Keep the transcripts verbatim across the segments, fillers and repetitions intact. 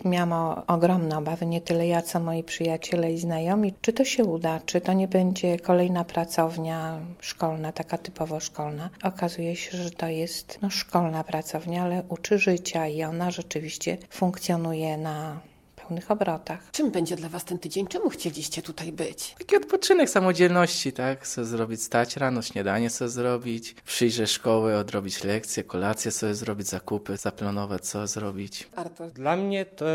Miałam o, ogromne obawy, nie tyle ja, co moi przyjaciele i znajomi. Czy to się uda, czy to nie będzie kolejna pracownia szkolna, taka typowo szkolna. Okazuje się, że to jest no, szkolna pracownia, ale uczy życia i ona rzeczywiście funkcjonuje na pełnych obrotach. Czym będzie dla was ten tydzień? Czemu chcieliście tutaj być? Taki odpoczynek samodzielności, tak? Co zrobić, stać rano, śniadanie sobie zrobić, przyjść ze szkoły, odrobić lekcje, kolację sobie zrobić, zakupy, zaplanować, co zrobić. Artur. Dla mnie to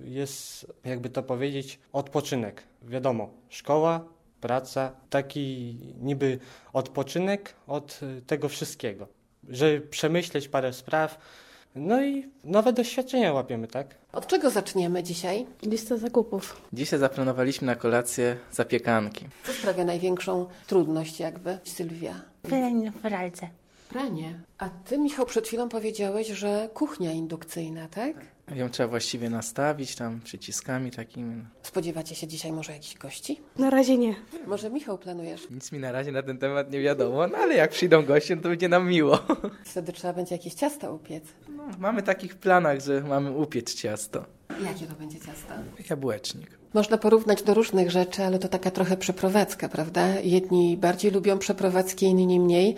jest, jakby to powiedzieć, odpoczynek. Wiadomo, szkoła, praca, taki niby odpoczynek od tego wszystkiego. Żeby przemyśleć parę spraw, no i nowe doświadczenia łapiemy, tak? Od czego zaczniemy dzisiaj? Lista zakupów. Dzisiaj zaplanowaliśmy na kolację zapiekanki. Co sprawia największą trudność jakby? Sylwia. Wylenie w pralce. Pranie. A ty, Michał, przed chwilą powiedziałeś, że kuchnia indukcyjna, tak? Ją trzeba właściwie nastawić tam przyciskami takimi. Spodziewacie się dzisiaj może jakichś gości? Na razie nie. Może Michał planujesz? Nic mi na razie na ten temat nie wiadomo, no ale jak przyjdą goście, to będzie nam miło. Wtedy trzeba będzie jakieś ciasta upiec. No, mamy takich planach, że mamy upiec ciasto. Jakie to będzie ciasto? Jabłecznik. Można porównać do różnych rzeczy, ale to taka trochę przeprowadzka, prawda? Jedni bardziej lubią przeprowadzki, inni mniej,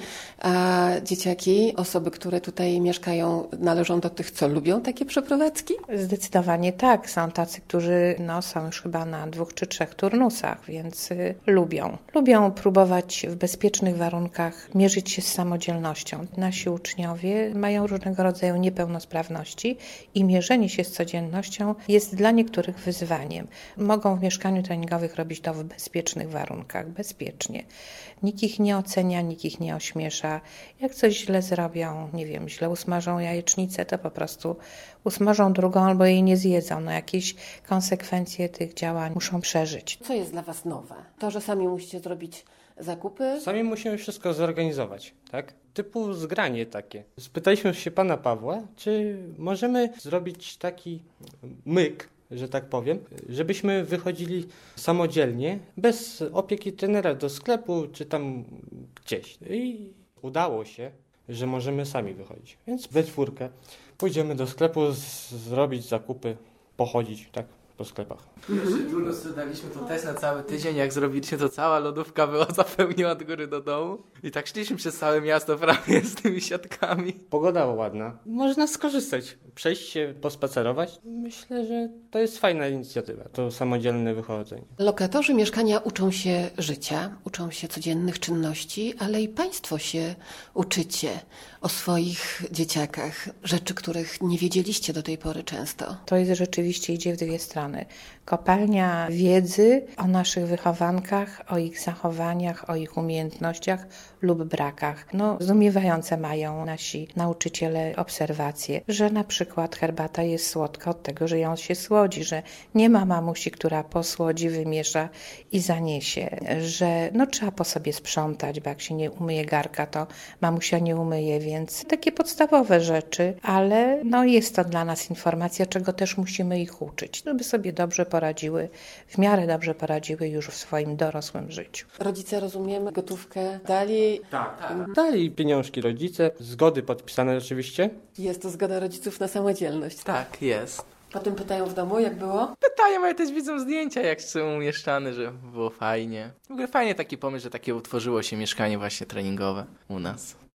a dzieciaki, osoby, które tutaj mieszkają, należą do tych, co lubią takie przeprowadzki? Zdecydowanie tak. Są tacy, którzy no, są już chyba na dwóch czy trzech turnusach, więc y, lubią. Lubią próbować w bezpiecznych warunkach mierzyć się z samodzielnością. Nasi uczniowie mają różnego rodzaju niepełnosprawności i mierzenie się z codziennością jest dla niektórych wyzwaniem. Mogą w mieszkaniu treningowym robić to w bezpiecznych warunkach, bezpiecznie. Nikt ich nie ocenia, nikt ich nie ośmiesza. Jak coś źle zrobią, nie wiem, źle usmażą jajecznicę, to po prostu usmażą drugą albo jej nie zjedzą. No jakieś konsekwencje tych działań muszą przeżyć. Co jest dla was nowe? To, że sami musicie zrobić zakupy? Sami musimy wszystko zorganizować, tak? Typu zgranie takie. Spytaliśmy się pana Pawła, czy możemy zrobić taki myk, że tak powiem, żebyśmy wychodzili samodzielnie, bez opieki trenera do sklepu, czy tam gdzieś. I udało się, że możemy sami wychodzić. Więc we czwórkę pójdziemy do sklepu, z- zrobić zakupy, pochodzić, tak, po sklepach. Pierwszy turnus, który daliśmy, to test na cały tydzień. Jak zrobiliśmy, to cała lodówka była zapełniona od góry do dołu. I tak szliśmy przez całe miasto prawie z tymi siatkami. Pogoda ładna. Można skorzystać, przejść się, pospacerować. Myślę, że to jest fajna inicjatywa, to samodzielne wychodzenie. Lokatorzy mieszkania uczą się życia, uczą się codziennych czynności, ale i państwo się uczycie o swoich dzieciakach, rzeczy, których nie wiedzieliście do tej pory często. To jest rzeczywiście idzie w dwie strony. Kopalnia wiedzy o naszych wychowankach, o ich zachowaniach, o ich umiejętnościach lub brakach. No, zdumiewające mają nasi nauczyciele obserwacje, że na przykład herbata jest słodka od tego, że ją się słodzi, że nie ma mamusi, która posłodzi, wymiesza i zaniesie, że no, trzeba po sobie sprzątać, bo jak się nie umyje garka, to mamusia nie umyje, więc takie podstawowe rzeczy, ale no, jest to dla nas informacja, czego też musimy ich uczyć, żeby sobie dobrze poradziły, w miarę dobrze poradziły już w swoim dorosłym życiu. Rodzice, rozumiem, gotówkę dali. Tak. Dali pieniążki rodzice, zgody podpisane oczywiście. Jest to zgoda rodziców na samodzielność. Tak, jest. Potem pytają w domu, jak było? Pytają, ale też widzą zdjęcia, jak są umieszczane, że było fajnie. W ogóle fajnie taki pomysł, że takie utworzyło się mieszkanie właśnie treningowe u nas.